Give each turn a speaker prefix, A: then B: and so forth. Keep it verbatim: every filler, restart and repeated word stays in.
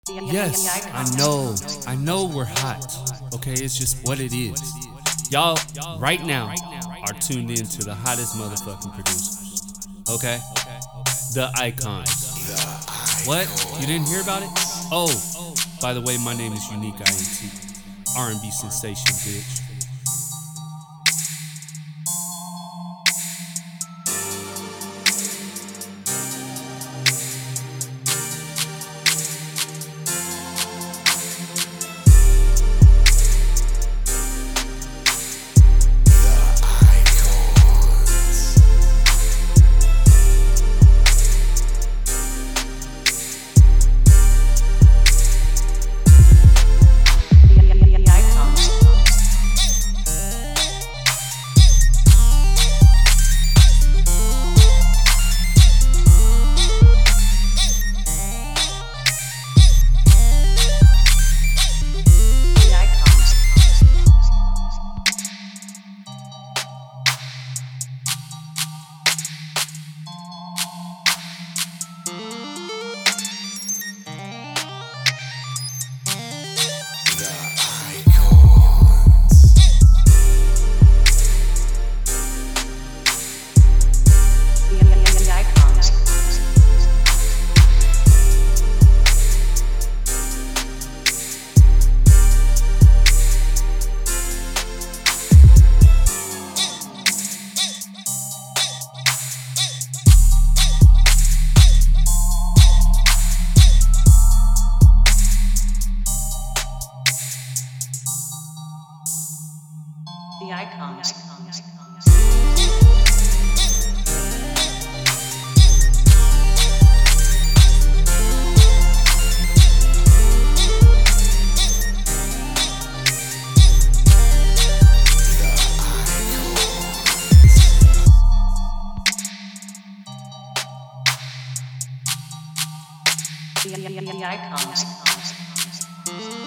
A: Yes, I know. I know we're hot. Okay, it's just what it is. Y'all, right now, are tuned in to the hottest motherfucking producers. Okay? The Icons. What? You didn't hear about it? Oh, by the way, my name is Unique I N T. R and B sensation, bitch.
B: The Icons. The Icons.